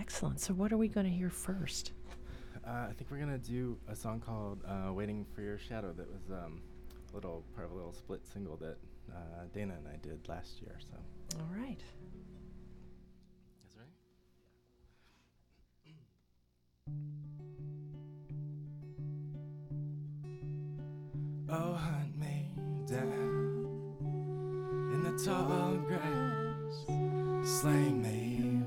Excellent. So what are we going to hear first? I think we're gonna do a song called "Waiting for Your Shadow." That was little part of a little split single that Dana and I did last year. So. All right. That's right. Oh, hunt me down in the tall grass, slay me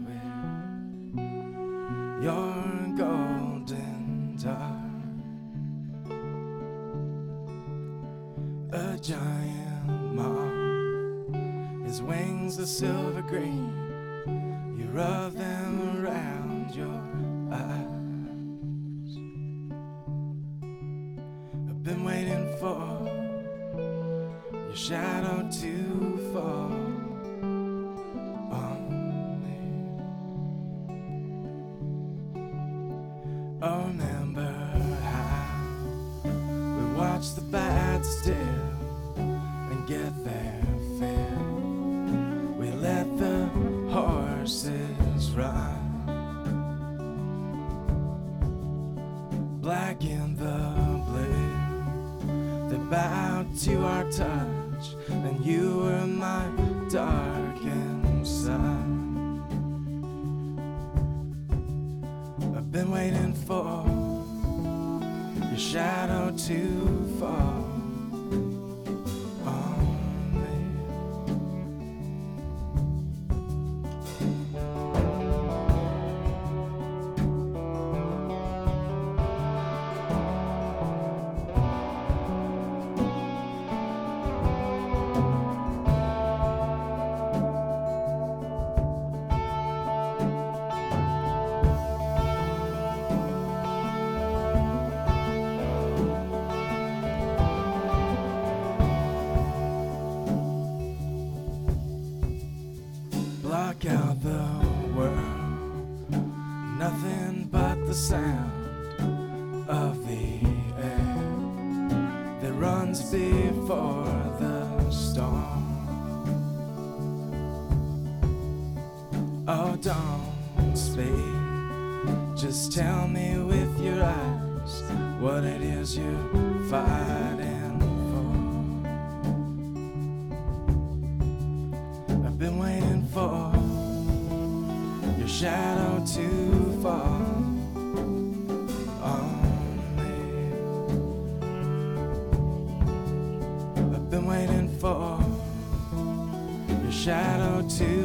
with your golden dart. A giant moth, his wings are silver green. You rub them around your eyes. I've been waiting for your shadow to fall on me. Oh, remember how we watched the bats still and get their fill. We let the horses run, black in the blue. They bowed to our touch, and you were my darkened sun. I've been waiting for your shadow to fall on me. Block out the world, nothing but the sound of the air that runs before the storm. Oh, don't speak, just tell me with your eyes what it is you're fighting for. I've been waiting for your shadow to fall on me. I've been waiting for your shadow to